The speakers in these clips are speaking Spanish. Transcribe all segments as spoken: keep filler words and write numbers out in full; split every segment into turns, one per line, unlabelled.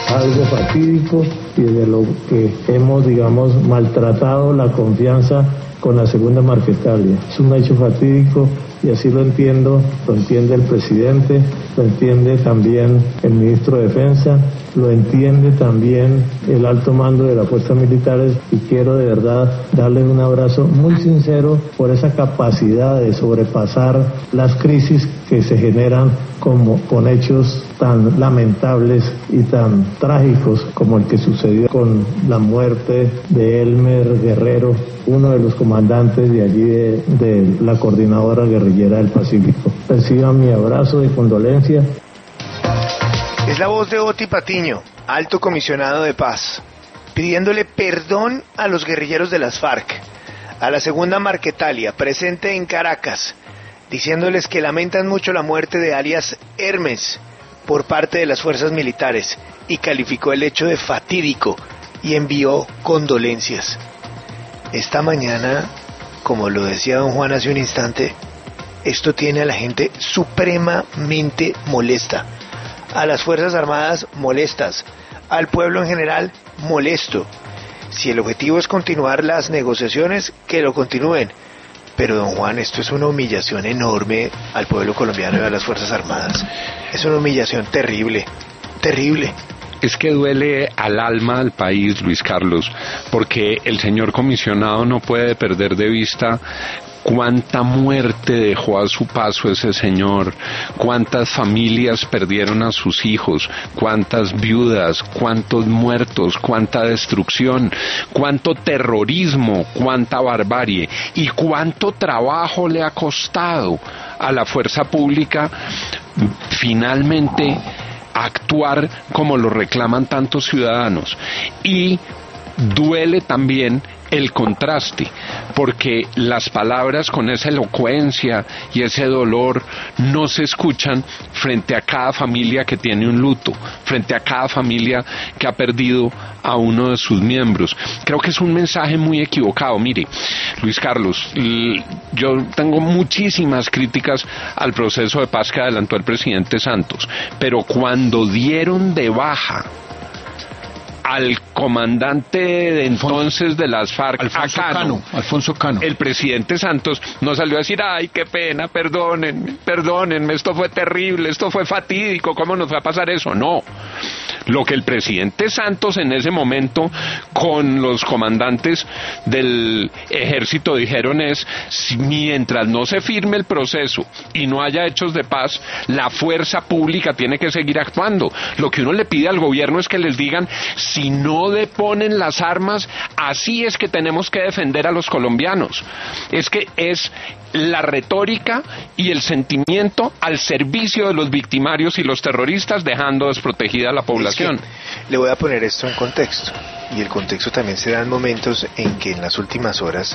algo fatídico y de lo que hemos, digamos, maltratado la confianza con la segunda Marquetalia. Es un hecho fatídico y así lo entiendo, lo entiende el presidente, lo entiende también el ministro de Defensa, lo entiende también el alto mando de las fuerzas militares, y quiero de verdad darles un abrazo muy sincero por esa capacidad de sobrepasar las crisis que se generan como con hechos tan lamentables y tan trágicos como el que sucedió con la muerte de Elmer Guerrero, uno de los comandantes de allí de, de la Coordinadora Guerrillera del Pacífico. Reciban mi abrazo de condolencia.
Es la voz de Oti Patiño, alto comisionado de paz, pidiéndole perdón a los guerrilleros de las FARC, a la segunda Marquetalia, presente en Caracas, diciéndoles que lamentan mucho la muerte de alias Hermes por parte de las fuerzas militares, y calificó el hecho de fatídico y envió condolencias. Esta mañana, como lo decía don Juan hace un instante, esto tiene a la gente supremamente molesta, a las Fuerzas Armadas molestas, al pueblo en general molesto. Si el objetivo es continuar las negociaciones, que lo continúen. Pero don Juan, esto es una humillación enorme al pueblo colombiano y a las Fuerzas Armadas. Es una humillación terrible, terrible.
Es que duele al alma del país, Luis Carlos, porque el señor comisionado no puede perder de vista cuánta muerte dejó a su paso ese señor, cuántas familias perdieron a sus hijos, cuántas viudas, cuántos muertos, cuánta destrucción, cuánto terrorismo, cuánta barbarie, y cuánto trabajo le ha costado a la fuerza pública finalmente actuar como lo reclaman tantos ciudadanos. Y duele también el contraste, porque las palabras con esa elocuencia y ese dolor no se escuchan frente a cada familia que tiene un luto, frente a cada familia que ha perdido a uno de sus miembros. Creo que es un mensaje muy equivocado. Mire, Luis Carlos, yo tengo muchísimas críticas al proceso de paz que adelantó el presidente Santos, pero cuando dieron de baja al comandante de entonces de las FARC,
Alfonso Cano, Cano, Alfonso Cano,
el presidente Santos no salió a decir: ay, qué pena, perdónenme, perdónenme, esto fue terrible, esto fue fatídico, ¿cómo nos va a pasar eso? No. Lo que el presidente Santos en ese momento con los comandantes del ejército dijeron es: si mientras no se firme el proceso y no haya hechos de paz, la fuerza pública tiene que seguir actuando. Lo que uno le pide al gobierno es que les digan: si no deponen las armas, así es que tenemos que defender a los colombianos. Es que es la retórica y el sentimiento al servicio de los victimarios y los terroristas, dejando desprotegida a la población.
Es que le voy a poner esto en contexto, y el contexto también se da en momentos en que en las últimas horas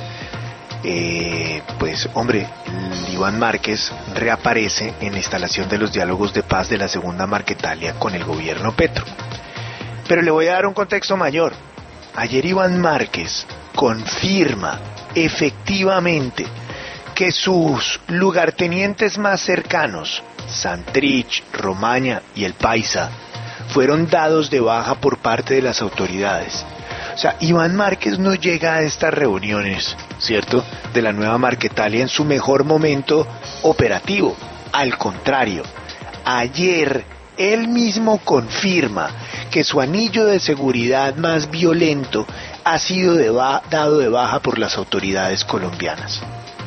eh, pues hombre, Iván Márquez reaparece en la instalación de los diálogos de paz de la segunda Marquetalia con el gobierno Petro. Pero le voy a dar un contexto mayor. Ayer Iván Márquez confirma efectivamente que sus lugartenientes más cercanos, Santrich, Romaña y el Paisa, fueron dados de baja por parte de las autoridades. O sea, Iván Márquez no llega a estas reuniones, ¿cierto?, de la nueva Marquetalia en su mejor momento operativo. Al contrario, ayer él mismo confirma que su anillo de seguridad más violento ha sido de ba- dado de baja por las autoridades colombianas.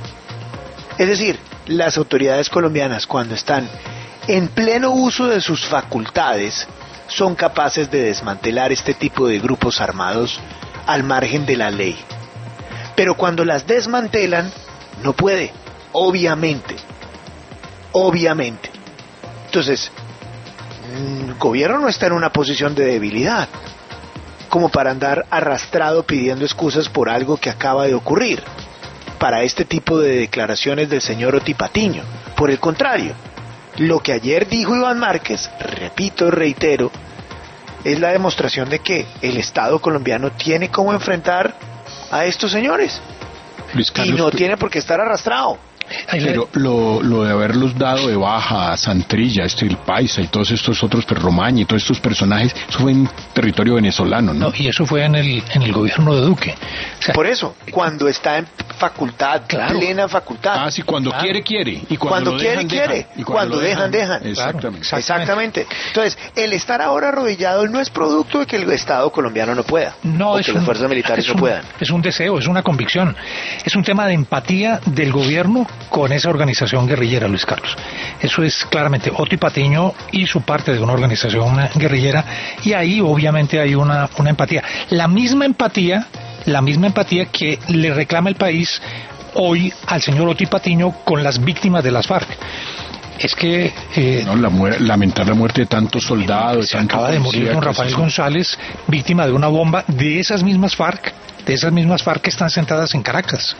Es decir, las autoridades colombianas, cuando están en pleno uso de sus facultades, son capaces de desmantelar este tipo de grupos armados al margen de la ley. Pero cuando las desmantelan, no puede, obviamente, obviamente. Entonces, el gobierno no está en una posición de debilidad como para andar arrastrado pidiendo excusas por algo que acaba de ocurrir para este tipo de declaraciones del señor Oti Patiño. Por el contrario, lo que ayer dijo Iván Márquez, repito, reitero, es la demostración de que el Estado colombiano tiene cómo enfrentar a estos señores
Luis Carlos,
y no tiene por qué estar arrastrado.
Pero lo, lo de haberlos dado de baja a Santrilla, este el Paisa y todos estos otros, Romaña y todos estos personajes, eso fue en territorio venezolano, ¿no?
No, y eso fue en el en el gobierno de Duque.
O sea, por eso, cuando está en facultad, claro. plena facultad.
Ah, sí, cuando claro. quiere, quiere. Y cuando,
cuando
lo
quiere,
dejan,
quiere.
Dejan.
Y cuando, cuando dejan, dejan.
dejan. Exactamente.
Claro, exactamente. Entonces, el estar ahora arrodillado no es producto de que el Estado colombiano no pueda.
No,
o
es
que
un,
las fuerzas militares
es
no
un,
puedan.
Es un deseo, es una convicción. Es un tema de empatía del gobierno con esa organización guerrillera, Luis Carlos. Eso es claramente Otto y Patiño y su parte de una organización guerrillera, y ahí obviamente hay una, una empatía. La misma empatía, la misma empatía que le reclama el país hoy al señor Otto y Patiño con las víctimas de las FARC. Es que eh,
no, la muer- lamentar la muerte de tantos soldados.
Se acaba de morir don Rafael González, víctima de una bomba de esas mismas FARC, de esas mismas FARC que están sentadas en Caracas.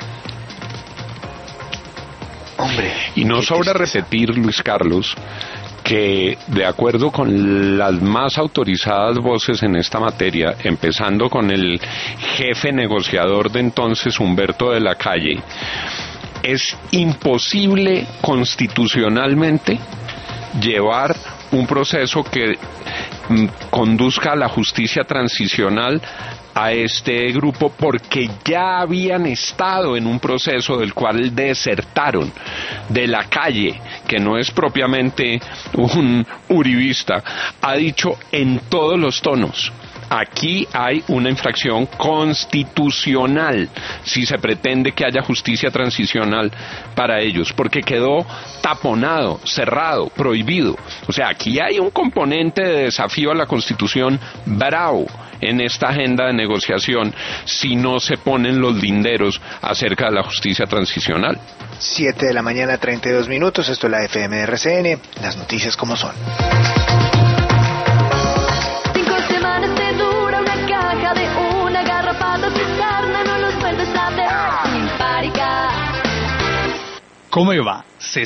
Hombre,
y no sobra repetir, Luis Carlos, que de acuerdo con las más autorizadas voces en esta materia, empezando con el jefe negociador de entonces, Humberto de la Calle, es imposible constitucionalmente llevar un proceso que mm, conduzca a la justicia transicional a este grupo, porque ya habían estado en un proceso del cual desertaron. De la Calle, que no es propiamente un uribista, ha dicho en todos los tonos: aquí hay una infracción constitucional si se pretende que haya justicia transicional para ellos, porque quedó taponado, cerrado, prohibido. O sea, aquí hay un componente de desafío a la Constitución bravo en esta agenda de negociación si no se ponen los linderos acerca de la justicia transicional.
siete de la mañana, treinta y dos minutos, esto es la F M de R C N, las noticias como son.
Cinco semanas te dura una caja de una garrapata cisterna, no los vuelves a ver simpática.
¿Cómo va? Se